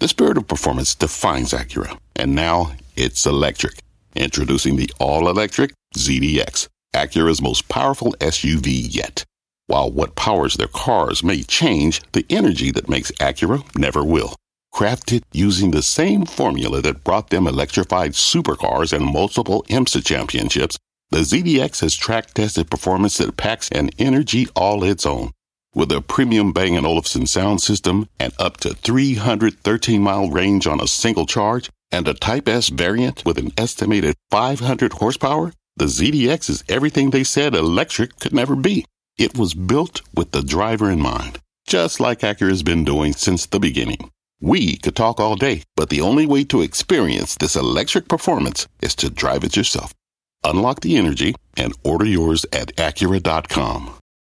The spirit of performance defines Acura, and now it's electric. Introducing the all-electric ZDX, Acura's most powerful SUV yet. While what powers their cars may change, the energy that makes Acura never will. Crafted using the same formula that brought them electrified supercars and multiple IMSA championships, the ZDX has track-tested performance that packs an energy all its own. With a premium Bang & Olufsen sound system and up to 313-mile range on a single charge, and a Type S variant with an estimated 500 horsepower, the ZDX is everything they said electric could never be. It was built with the driver in mind, just like Acura's been doing since the beginning. We could talk all day, but the only way to experience this electric performance is to drive it yourself. Unlock the energy and order yours at Acura.com.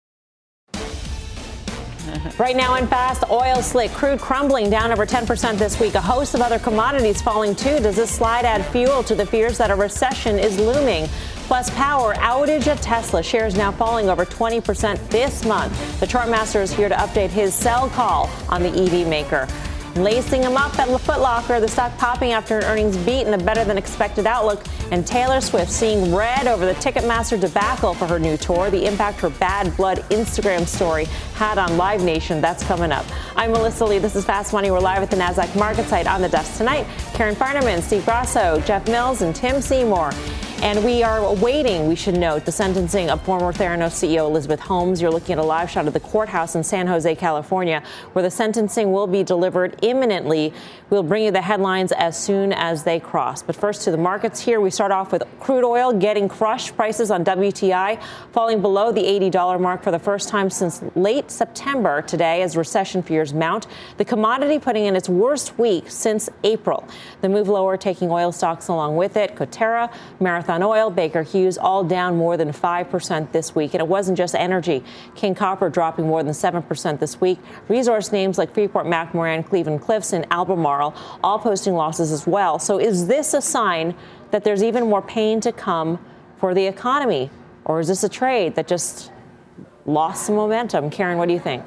Right now in Fast, oil slick, crude crumbling down over 10% this week. A host of other commodities falling too. Does this slide add fuel to the fears that a recession is looming? Plus, power outage at Tesla. Shares now falling over 20% this month. The Chartmaster is here to update his sell call on the EV maker. Lacing him up at Foot Locker, the stock popping after an earnings beat and a better-than-expected outlook. And Taylor Swift seeing red over the Ticketmaster debacle for her new tour, the impact her Bad Blood Instagram story had on Live Nation. That's coming up. I'm Melissa Lee. This is Fast Money. We're live at the NASDAQ market site. On the desk tonight, Karen Farnerman, Steve Grasso, Jeff Mills, and Tim Seymour. And we are awaiting, we should note, the sentencing of former Theranos CEO Elizabeth Holmes. You're looking at a live shot of the courthouse in San Jose, California, where the sentencing will be delivered imminently. We'll bring you the headlines as soon as they cross. But first to the markets here. We start off with crude oil getting crushed. Prices on WTI falling below the $80 mark for the first time since late September today as recession fears mount. The commodity putting in its worst week since April. The move lower taking oil stocks along with it. Coterra, Marathon Oil, Baker Hughes, all down more than 5% this week. And it wasn't just energy. King Copper dropping more than 7% this week. Resource names like Freeport-McMoRan, Cleveland-Cliffs, and Albemarle all posting losses as well. So is this a sign that there's even more pain to come for the economy? Or is this a trade that just lost some momentum? Karen, what do you think?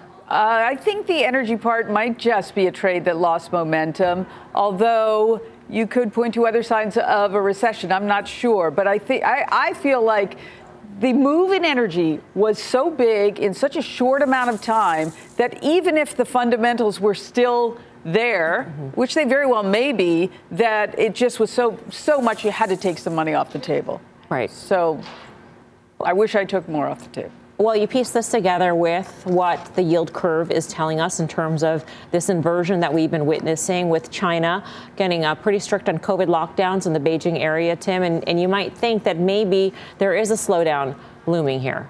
I think the energy part might just be a trade that lost momentum, although you could point to other signs of a recession. I'm not sure, but I feel like the move in energy was so big in such a short amount of time that even if the fundamentals were still there, which they very well may be, that it just was so much you had to take some money off the table. Right. So I wish I took more off the table. Well, you piece this together with what the yield curve is telling us in terms of this inversion that we've been witnessing with China getting pretty strict on COVID lockdowns in the Beijing area, Tim, and you might think that maybe there is a slowdown looming here.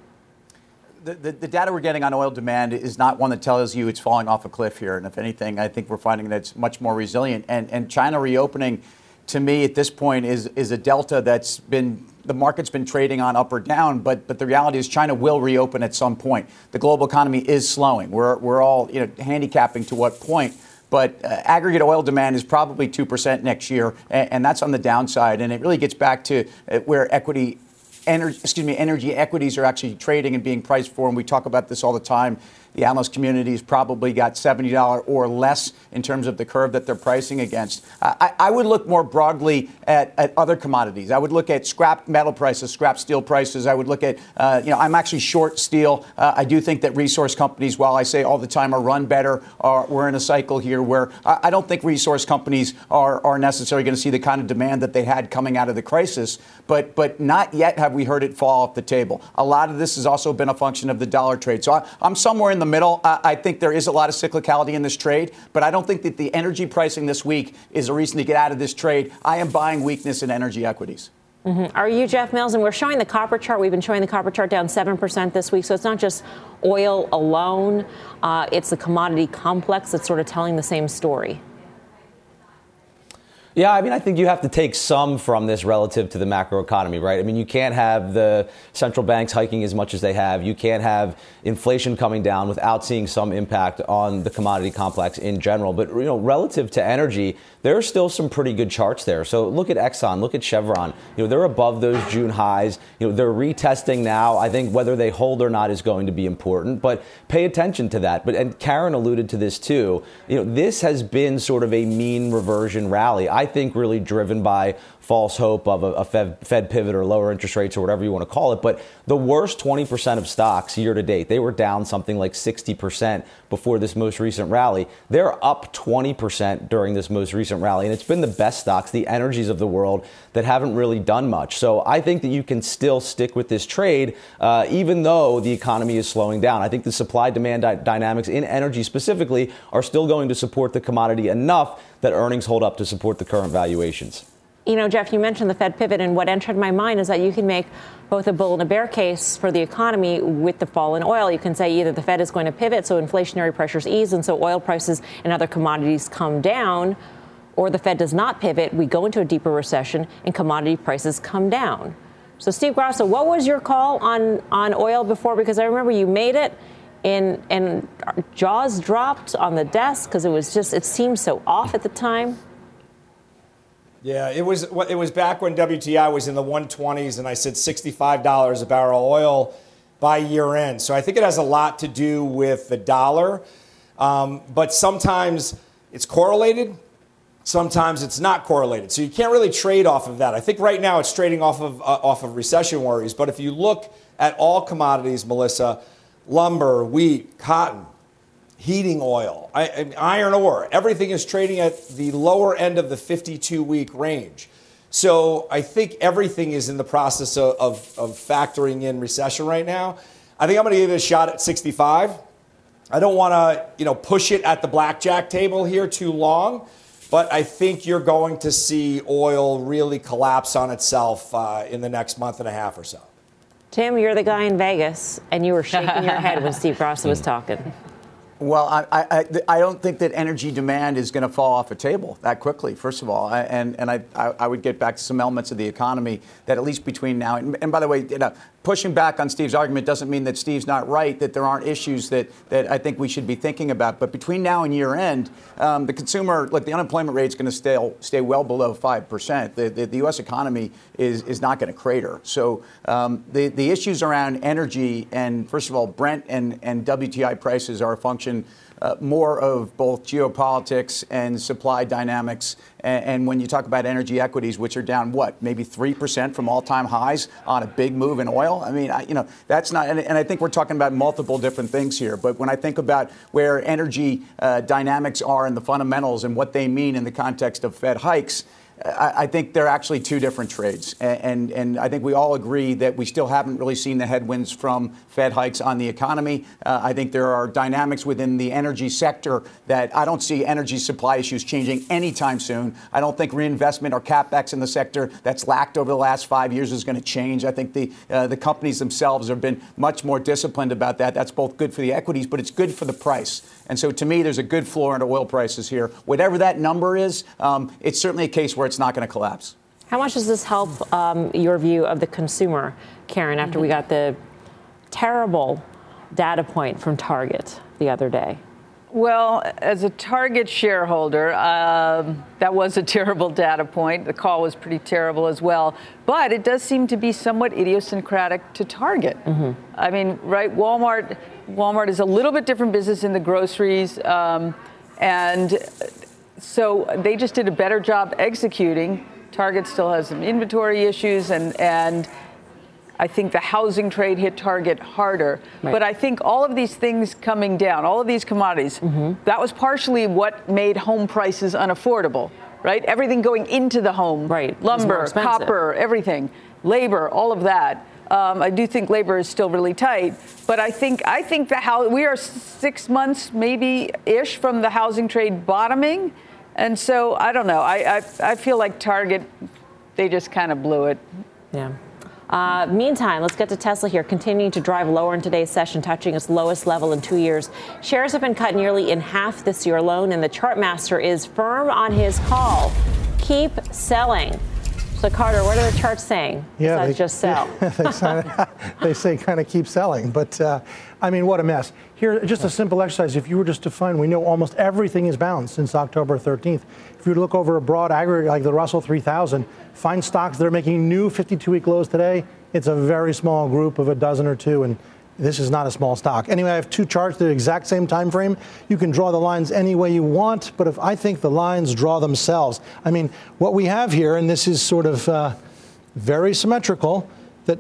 The data we're getting on oil demand is not one that tells you it's falling off a cliff here. And if anything, I think we're finding that it's much more resilient. And China reopening, to me, at this point, is a delta that's been the market's been trading on up or down. But the reality is China will reopen at some point. The global economy is slowing. We're all handicapping to what point. But aggregate oil demand is probably 2% next year. And that's on the downside. And it really gets back to where energy equities are actually trading and being priced for. And we talk about this all the time. The analyst community has probably got $70 or less in terms of the curve that they're pricing against. I would look more broadly at other commodities. I would look at scrap metal prices, scrap steel prices. I would look at, I'm actually short steel. I do think that resource companies, while I say all the time are run better, we're in a cycle here where I don't think resource companies are necessarily going to see the kind of demand that they had coming out of the crisis. But not yet have we heard it fall off the table. A lot of this has also been a function of the dollar trade. So I'm somewhere in the middle. I think there is a lot of cyclicality in this trade, but I don't think that the energy pricing this week is a reason to get out of this trade. I am buying weakness in energy equities. Mm-hmm. Are you, Jeff Mills? And we're showing the copper chart. We've been showing the copper chart down 7% this week. So it's not just oil alone. It's the commodity complex that's sort of telling the same story. Yeah, I mean, I think you have to take some from this relative to the macroeconomy, right? I mean, you can't have the central banks hiking as much as they have. You can't have inflation coming down without seeing some impact on the commodity complex in general. But, relative to energy, there are still some pretty good charts there. So look at Exxon, look at Chevron. They're above those June highs. They're retesting now. I think whether they hold or not is going to be important, but pay attention to that. And Karen alluded to this too. This has been sort of a mean reversion rally. I think really driven by false hope of a Fed pivot or lower interest rates or whatever you want to call it. But the worst 20% of stocks year to date, they were down something like 60% before this most recent rally. They're up 20% during this most recent rally. And it's been the best stocks, the energies of the world, that haven't really done much. So I think that you can still stick with this trade, even though the economy is slowing down. I think the supply-demand dynamics in energy specifically are still going to support the commodity enough that earnings hold up to support the current valuations. Jeff, you mentioned the Fed pivot, and what entered my mind is that you can make both a bull and a bear case for the economy with the fall in oil. You can say either the Fed is going to pivot, so inflationary pressures ease, and so oil prices and other commodities come down, or the Fed does not pivot, we go into a deeper recession, and commodity prices come down. So, Steve Grasso, what was your call on oil before? Because I remember you made it, and jaws dropped on the desk because it seemed so off at the time. Yeah, it was back when WTI was in the 120s, and I said $65 a barrel oil by year end. So I think it has a lot to do with the dollar. But sometimes it's correlated. Sometimes it's not correlated. So you can't really trade off of that. I think right now it's trading off of recession worries. But if you look at all commodities, Melissa, lumber, wheat, cotton, heating oil, iron ore, everything is trading at the lower end of the 52-week range. So I think everything is in the process of factoring in recession right now. I think I'm going to give it a shot at 65. I don't want to, push it at the blackjack table here too long, but I think you're going to see oil really collapse on itself in the next month and a half or so. Tim, you're the guy in Vegas, and you were shaking your head when Steve Grasso was talking. Well, I don't think that energy demand is going to fall off a table that quickly, first of all. And I would get back to some elements of the economy that at least between now and by the way, pushing back on Steve's argument doesn't mean that Steve's not right, that there aren't issues that I think we should be thinking about. But between now and year end, the consumer, the unemployment rate is going to stay well below 5%. The U.S. economy is not going to crater. So the issues around energy and, first of all, Brent and WTI prices are a function more of both geopolitics and supply dynamics. And when you talk about energy equities, which are down, maybe 3% from all-time highs on a big move in oil. I mean, that's not, and I think we're talking about multiple different things here. But when I think about where energy dynamics are and the fundamentals and what they mean in the context of Fed hikes, I think they're actually two different trades. And I think we all agree that we still haven't really seen the headwinds from Fed hikes on the economy. I think there are dynamics within the energy sector that I don't see energy supply issues changing anytime soon. I don't think reinvestment or CapEx in the sector that's lacked over the last 5 years is going to change. I think the companies themselves have been much more disciplined about that. That's both good for the equities, but it's good for the price. And so to me, there's a good floor into oil prices here. Whatever that number is, it's certainly a case where it's not going to collapse. How much does this help your view of the consumer, Karen, after we got the terrible data point from Target the other day? Well, as a Target shareholder, that was a terrible data point. The call was pretty terrible as well. But it does seem to be somewhat idiosyncratic to Target. Mm-hmm. I mean, right, Walmart is a little bit different business in the groceries. And so they just did a better job executing. Target still has some inventory issues, and I think the housing trade hit Target harder. Right. But I think all of these things coming down, all of these commodities, that was partially what made home prices unaffordable, right? Everything going into the home, right? Lumber, copper, everything, labor, all of that. I do think labor is still really tight, but I think we are 6 months maybe-ish from the housing trade bottoming. And so, I don't know. I feel like Target, they just kind of blew it. Yeah. Meantime, let's get to Tesla here, continuing to drive lower in today's session, touching its lowest level in 2 years. Shares have been cut nearly in half this year alone, and the chart master is firm on his call. keep selling. So, Carter, what are the charts saying? Yeah, just sell. They say kind of keep selling. But, I mean, what a mess. Here, just a simple exercise. If you were just to find, we know almost everything is bounced since October 13th. If you were to look over a broad aggregate like the Russell 3000, find stocks that are making new 52-week lows today, it's a very small group of a dozen or two. And this is not a small stock. Anyway, I have two charts, the exact same time frame. You can draw the lines any way you want, but if I think the lines draw themselves. I mean, what we have here, and this is sort of very symmetrical, that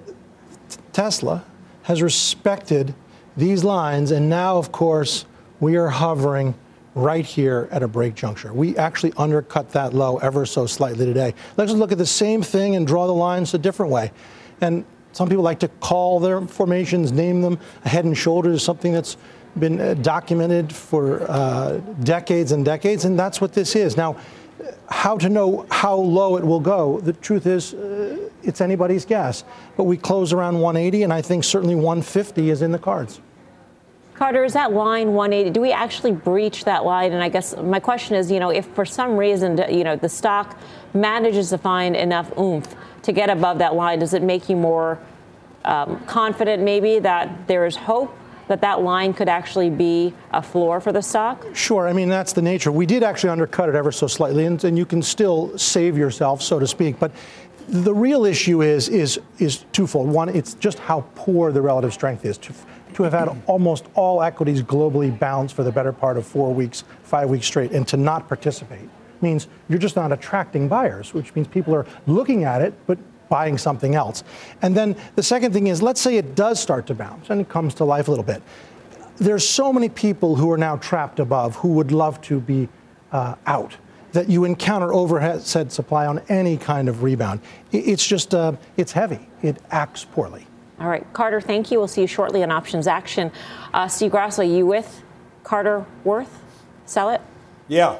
Tesla has respected these lines, and now, of course, we are hovering right here at a break juncture. We actually undercut that low ever so slightly today. Let's look at the same thing and draw the lines a different way. And some people like to call their formations, name them. A head and shoulders is something that's been documented for decades and decades, and that's what this is. Now, how to know how low it will go? The truth is, it's anybody's guess. But we close around 180, and I think certainly 150 is in the cards. Carter, is that line 180? Do we actually breach that line? And I guess my question is, if for some reason, the stock manages to find enough oomph to get above that line, does it make you more confident maybe that there is hope that that line could actually be a floor for the stock? Sure. I mean, that's the nature. We did actually undercut it ever so slightly, and you can still save yourself, so to speak. But the real issue is twofold. One, it's just how poor the relative strength is. To have had almost all equities globally bounce for the better part of 4 weeks, 5 weeks straight, and to not participate means you're just not attracting buyers, which means people are looking at it, but buying something else. And then the second thing is, let's say it does start to bounce and it comes to life a little bit. There's so many people who are now trapped above who would love to be out, that you encounter overhead supply on any kind of rebound. It's just, it's heavy. It acts poorly. All right, Carter, thank you. We'll see you shortly on Options Action. Steve Grasso, you with Carter Worth? Sell it? Yeah.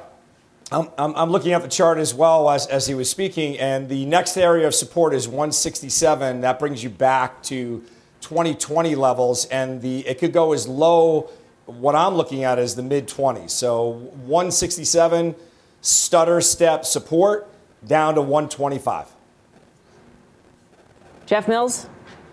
I'm looking at the chart as well as he was speaking, and the next area of support is 167. That brings you back to 2020 levels, and it could go as low, what I'm looking at is the mid-20s. So 167, stutter step support, down to 125. Jeff Mills?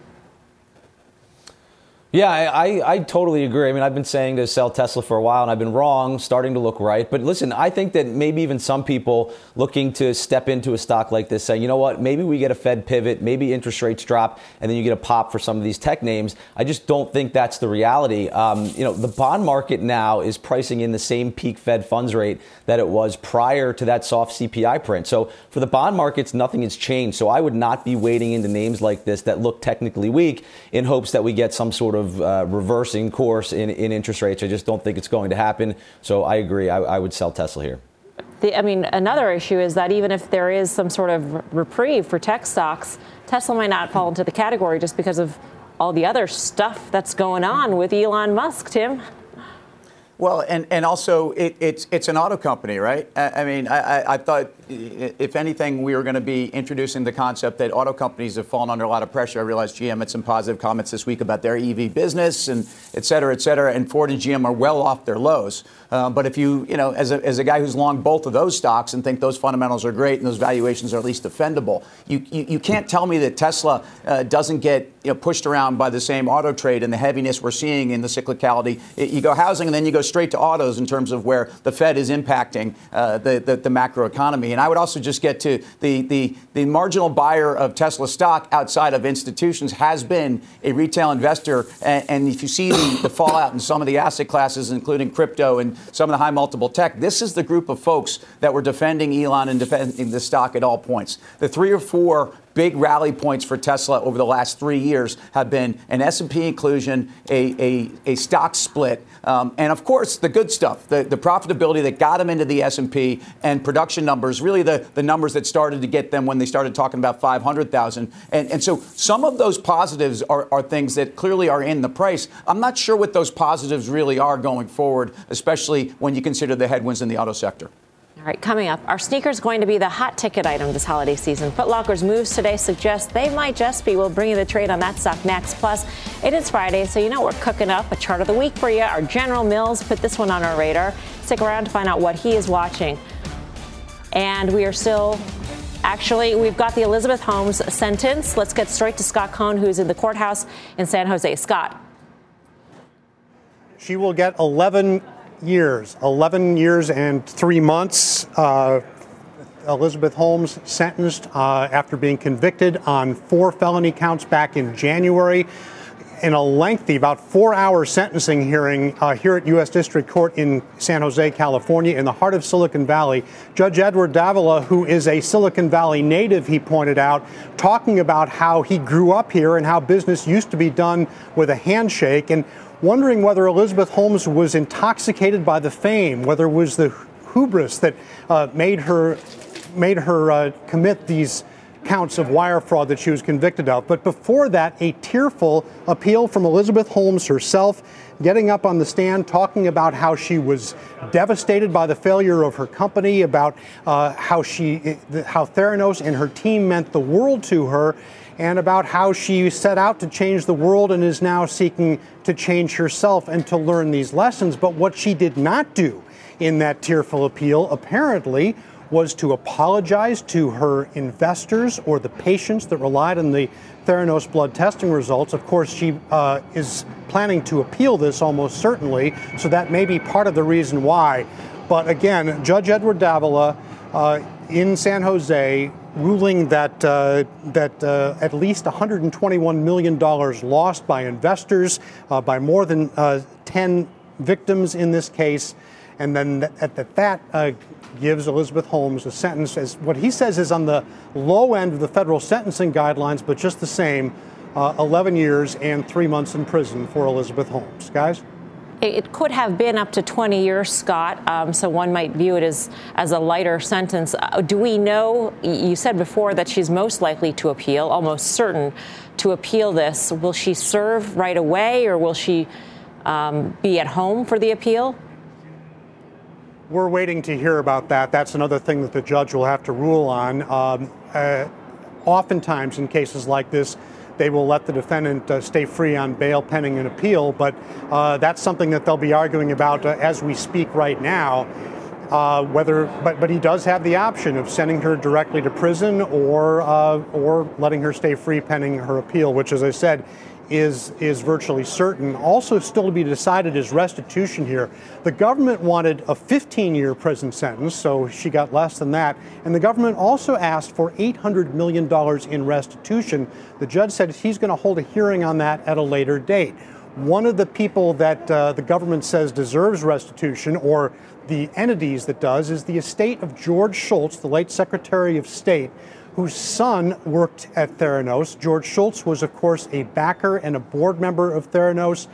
Yeah, I totally agree. I mean, I've been saying to sell Tesla for a while, and I've been wrong, starting to look right. But listen, I think that maybe even some people looking to step into a stock like this say, you know what, maybe we get a Fed pivot, maybe interest rates drop, and then you get a pop for some of these tech names. I just don't think that's the reality. The bond market now is pricing in the same peak Fed funds rate that it was prior to that soft CPI print. So for the bond markets, nothing has changed. So I would not be wading into names like this that look technically weak in hopes that we get some sort of reversing course in interest rates. I just don't think it's going to happen. So I agree. I would sell Tesla here. Another issue is that even if there is some sort of reprieve for tech stocks, Tesla might not fall into the category just because of all the other stuff that's going on with Elon Musk, Tim. Well, and also it's an auto company, right? I mean, I thought, if anything, we were going to be introducing the concept that auto companies have fallen under a lot of pressure. I realized GM had some positive comments this week about their EV business and et cetera, and Ford and GM are well off their lows. But if as a guy who's long both of those stocks and think those fundamentals are great and those valuations are at least defendable, you can't tell me that Tesla doesn't get pushed around by the same auto trade and the heaviness we're seeing in the cyclicality. You go housing and then you go straight to autos in terms of where the Fed is impacting the macro economy. And I would also just get to the marginal buyer of Tesla stock outside of institutions has been a retail investor. And if you see the fallout in some of the asset classes, including crypto and some of the high multiple tech, this is the group of folks that were defending Elon and defending the stock at all points. The 3 or 4 big rally points for Tesla over the last 3 years have been an S&P inclusion, a stock split, and of course the good stuff, the profitability that got them into the S&P, and production numbers, really the numbers that started to get them when they started talking about 500,000. And so some of those positives are things that clearly are in the price. I'm not sure what those positives really are going forward, especially when you consider the headwinds in the auto sector. All right, coming up, are sneakers going to be the hot ticket item this holiday season? Foot Locker's moves today suggest they might just be. We'll bring you the trade on that stock next. Plus, it is Friday, so we're cooking up a chart of the week for you. Our General Mills put this one on our radar. Stick around to find out what he is watching. And we are still, actually, we've got the Elizabeth Holmes sentence. Let's get straight to Scott Cohn, who's in the courthouse in San Jose. Scott. She will get 11 years and 3 months. Elizabeth Holmes sentenced after being convicted on 4 felony counts back in January. In a lengthy, about 4-hour sentencing hearing here at U.S. District Court in San Jose, California, in the heart of Silicon Valley, Judge Edward Davila, who is a Silicon Valley native, he pointed out, talking about how he grew up here and how business used to be done with a handshake, and wondering whether Elizabeth Holmes was intoxicated by the fame, whether it was the hubris that made her commit these counts of wire fraud that she was convicted of. But before that, a tearful appeal from Elizabeth Holmes herself, getting up on the stand, talking about how she was devastated by the failure of her company, about how Theranos and her team meant the world to her, and about how she set out to change the world and is now seeking to change herself and to learn these lessons. But what she did not do in that tearful appeal, apparently, was to apologize to her investors or the patients that relied on the Theranos blood testing results. Of course, she is planning to appeal this almost certainly, so that may be part of the reason why. But again, Judge Edward Davila in San Jose ruling that at least $121 million lost by investors, by more than 10 victims in this case, and then that gives Elizabeth Holmes a sentence as what he says is on the low end of the federal sentencing guidelines, but just the same, 11 years and 3 months in prison for Elizabeth Holmes. Guys? It could have been up to 20 years, Scott, so one might view it as a lighter sentence. Do we know, you said before that she's most likely to appeal, almost certain to appeal this. Will she serve right away, or will she be at home for the appeal? We're waiting to hear about that. That's another thing that the judge will have to rule on. Oftentimes in cases like this, they will let the defendant stay free on bail pending an appeal, but that's something that they'll be arguing about as we speak right now. But he does have the option of sending her directly to prison or letting her stay free pending her appeal, which, as I said, is virtually certain. Also still to be decided is restitution here. The government wanted a 15-year prison sentence, so she got less than that. And the government also asked for $800 million in restitution. The judge said he's going to hold a hearing on that at a later date. One of the people that the government says deserves restitution, or the entities that does, is the estate of George Shultz, the late Secretary of State, whose son worked at Theranos. George Shultz was, of course, a backer and a board member of Theranos,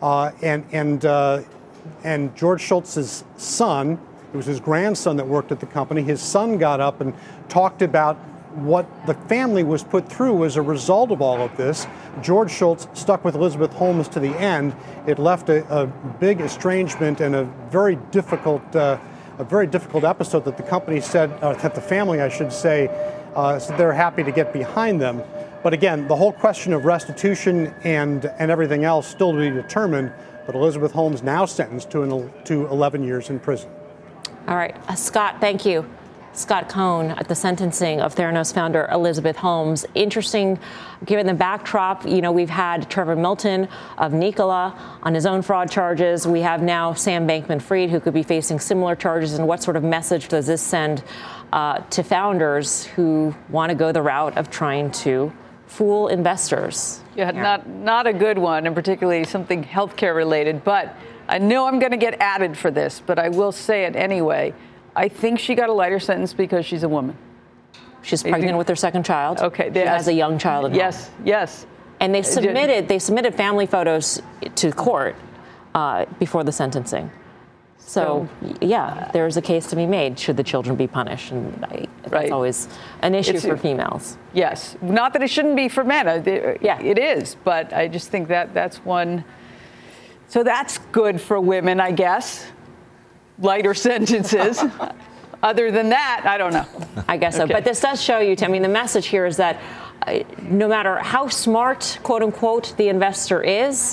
and George Shultz's son, it was his grandson that worked at the company. His son got up and talked about what the family was put through as a result of all of this. George Shultz stuck with Elizabeth Holmes to the end. It left a big estrangement and a very difficult episode that the company said, that the family, I should say, so they're happy to get behind them. But again, the whole question of restitution and everything else still to be determined. But Elizabeth Holmes now sentenced to 11 years in prison. All right, Scott, thank you. Scott Cohn at the sentencing of Theranos founder Elizabeth Holmes. Interesting, given the backdrop. You know, we've had Trevor Milton of Nikola on his own fraud charges. We have now Sam Bankman-Fried, who could be facing similar charges. And what sort of message does this send to founders who want to go the route of trying to fool investors? Yeah, not a good one, and particularly something healthcare related. But I know I'm going to get added for this, but I will say it anyway. I think she got a lighter sentence because she's a woman. She's pregnant with her second child. Okay, she has a young child at home. Yes. And they submitted family photos to court before the sentencing. So yeah, there's a case to be made. Should the children be punished? And that's always an issue for females. Yes, not that it shouldn't be for men. It is, but I just think that's one. So that's good for women, I guess. Lighter sentences. Other than that, I don't know. I guess so. But this does show you, I mean, the message here is that no matter how smart, quote unquote, the investor is,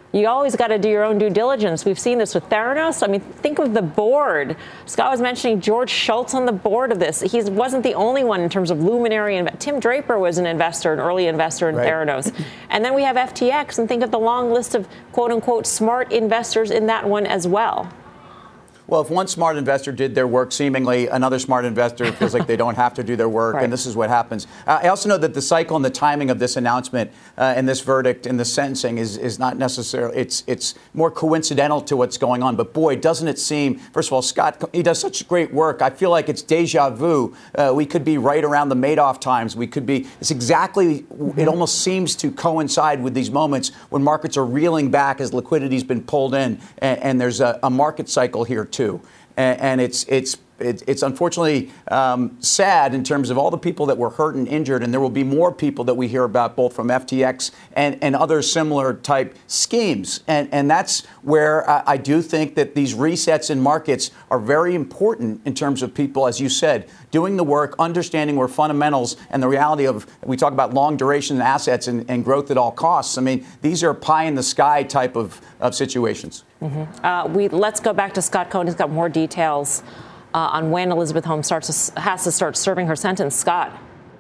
you always got to do your own due diligence. We've seen this with Theranos. I mean, think of the board. Scott was mentioning George Shultz on the board of this. He wasn't the only one in terms of luminary. Tim Draper was an early investor in Theranos. And then we have FTX, and think of the long list of quote unquote smart investors in that one as well. Well, if one smart investor did their work, seemingly another smart investor feels like they don't have to do their work, and this is what happens. I also know that the cycle and the timing of this announcement and this verdict and the sentencing is not necessarily, it's more coincidental to what's going on. But boy, doesn't it seem, first of all, Scott, he does such great work. I feel like it's deja vu. We could be right around the Madoff times. We could be, it's exactly, it almost seems to coincide with these moments when markets are reeling back as liquidity's been pulled in, and there's a market cycle here too. And it's unfortunately sad in terms of all the people that were hurt and injured, and there will be more people that we hear about both from FTX and other similar type schemes. And that's where I do think that these resets in markets are very important in terms of people, as you said, doing the work, understanding where fundamentals and the reality of, we talk about long duration assets and growth at all costs. I mean, these are pie in the sky type of situations. Let's go back to Scott Cohen. He's got more details on when Elizabeth Holmes has to start serving her sentence. Scott.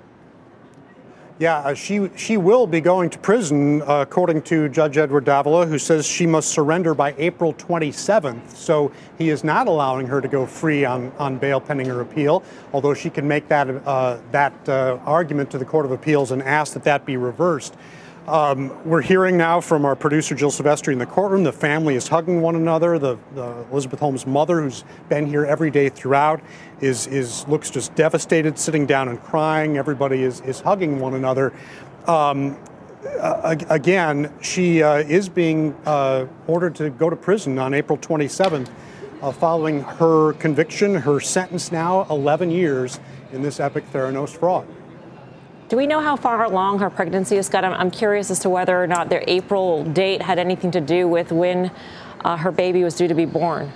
Yeah, she will be going to prison, according to Judge Edward Davila, who says she must surrender by April 27th. So he is not allowing her to go free on bail pending her appeal, although she can make that argument to the Court of Appeals and ask that be reversed. We're hearing now from our producer, Jill Silvestri, in the courtroom. The family is hugging one another. The Elizabeth Holmes' mother, who's been here every day throughout, looks just devastated, sitting down and crying. Everybody is hugging one another. Again, she is being ordered to go to prison on April 27th following her conviction, her sentence now, 11 years in this epic Theranos fraud. Do we know how far along her pregnancy is, Scott? I'm curious as to whether or not their April date had anything to do with when her baby was due to be born.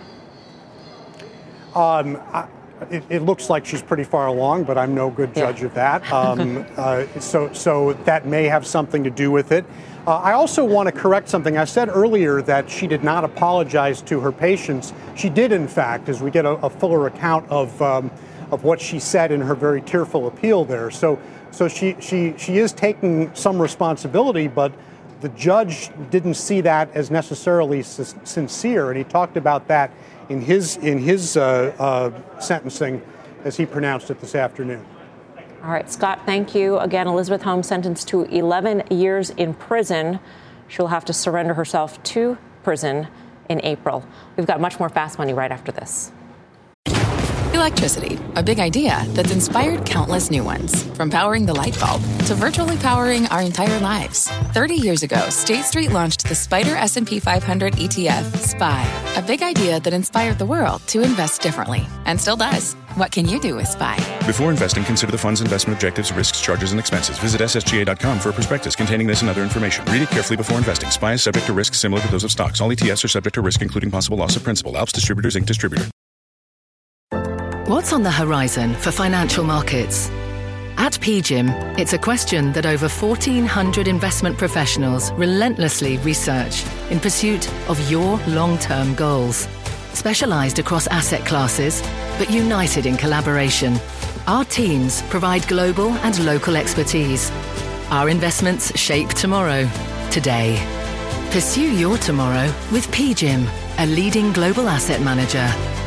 It looks like she's pretty far along, but I'm no good judge of that. So that may have something to do with it. I also want to correct something. I said earlier that she did not apologize to her patients. She did, in fact, as we get a fuller account of what she said in her very tearful appeal there. So she is taking some responsibility, but the judge didn't see that as necessarily sincere, and he talked about that in his sentencing as he pronounced it this afternoon. All right, Scott, thank you. Again, Elizabeth Holmes sentenced to 11 years in prison. She'll have to surrender herself to prison in April. We've got much more Fast Money right after this. Electricity, a big idea that's inspired countless new ones. From powering the light bulb to virtually powering our entire lives. 30 years ago, State Street launched the Spider S&P 500 ETF, SPY. A big idea that inspired the world to invest differently. And still does. What can you do with SPY? Before investing, consider the fund's investment objectives, risks, charges, and expenses. Visit ssga.com for a prospectus containing this and other information. Read it carefully before investing. SPY is subject to risks similar to those of stocks. All ETFs are subject to risk, including possible loss of principal. Alps Distributors, Inc. Distributor. What's on the horizon for financial markets? At PGIM, it's a question that over 1,400 investment professionals relentlessly research in pursuit of your long-term goals. Specialized across asset classes, but united in collaboration, our teams provide global and local expertise. Our investments shape tomorrow, today. Pursue your tomorrow with PGIM, a leading global asset manager.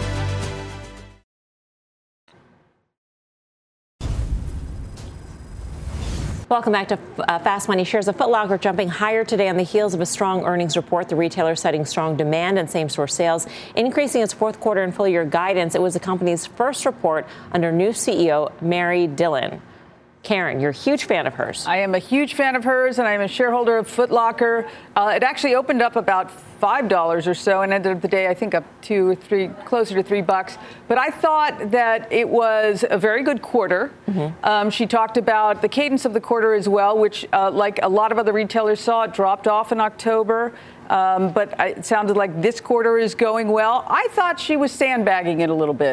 Welcome back to Fast Money. Shares of Foot Locker jumping higher today on the heels of a strong earnings report. The retailer citing strong demand and same-store sales, increasing its fourth quarter and full-year guidance. It was the company's first report under new CEO Mary Dillon. Karen, you're a huge fan of hers. I am a huge fan of hers, and I am a shareholder of Foot Locker. It actually opened up about $5 or so and ended up the day, I think, up to closer to $3. But I thought that it was a very good quarter. Mm-hmm. She talked about the cadence of the quarter as well, which, like a lot of other retailers saw, it dropped off in October. But it sounded like this quarter is going well. I thought she was sandbagging it a little bit.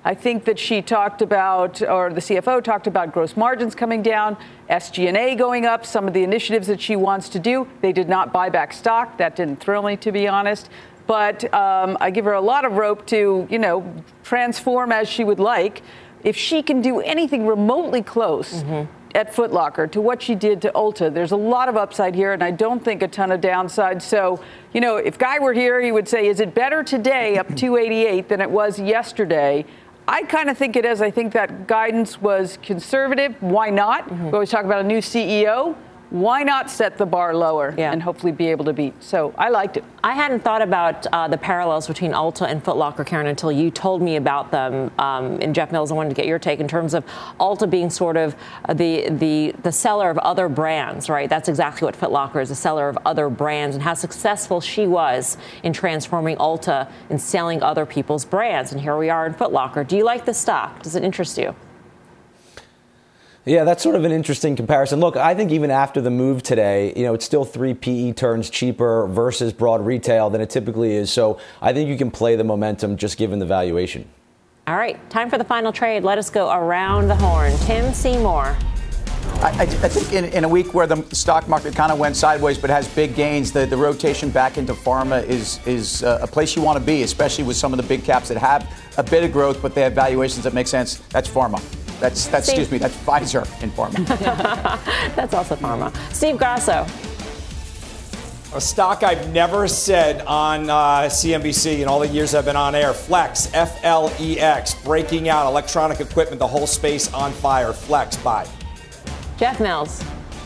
I think that she talked about, or the CFO talked about gross margins coming down, SG&A going up, some of the initiatives that she wants to do. They did not buy back stock. That didn't thrill me, to be honest. But I give her a lot of rope to, transform as she would like. If she can do anything remotely close at Foot Locker to what she did to Ulta, there's a lot of upside here, and I don't think a ton of downside. So, if Guy were here, he would say, is it better today, up 288, than it was yesterday? I kind of think it is. I think that guidance was conservative. Why not? We always talk about a new CEO. Why not set the bar lower and hopefully be able to beat? So I liked it. I hadn't thought about the parallels between Ulta and Foot Locker, Karen, until you told me about them. And Jeff Mills, I wanted to get your take in terms of Ulta being sort of the seller of other brands, right? That's exactly what Foot Locker is, a seller of other brands, and how successful she was in transforming Ulta and selling other people's brands. And here we are in Foot Locker. Do you like the stock? Does it interest you? Yeah, that's sort of an interesting comparison. Look, I think even after the move today, it's still 3 PE turns cheaper versus broad retail than it typically is. So I think you can play the momentum just given the valuation. All right, time for the final trade. Let us go around the horn. Tim Seymour. I think in a week where the stock market kind of went sideways but has big gains, the rotation back into pharma is a place you want to be, especially with some of the big caps that have a bit of growth, but they have valuations that make sense. That's pharma. That's Pfizer in pharma. That's also pharma. Steve Grasso. A stock I've never said on CNBC in all the years I've been on air. Flex, F-L-E-X, breaking out electronic equipment, the whole space on fire. Flex, buy. Jeff Mills.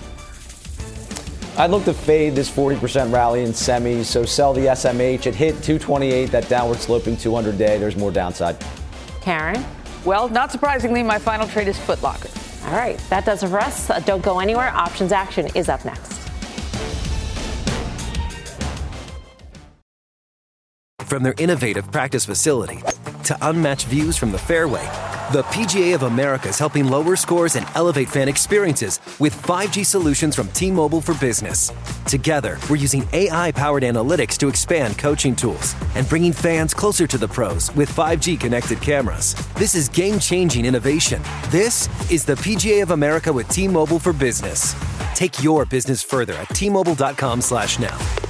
I'd look to fade this 40% rally in semis, so sell the SMH. It hit 228, that downward sloping 200-day. There's more downside. Karen? Well, not surprisingly, my final trade is Foot Locker. All right, that does it for us. Don't go anywhere. Options Action is up next. From their innovative practice facility to unmatched views from the fairway, the PGA of America is helping lower scores and elevate fan experiences with 5G solutions from T-Mobile for Business. Together, we're using AI-powered analytics to expand coaching tools and bringing fans closer to the pros with 5G connected cameras. This is game-changing innovation. This is the PGA of America with T-Mobile for Business. Take your business further at T-Mobile.com/now.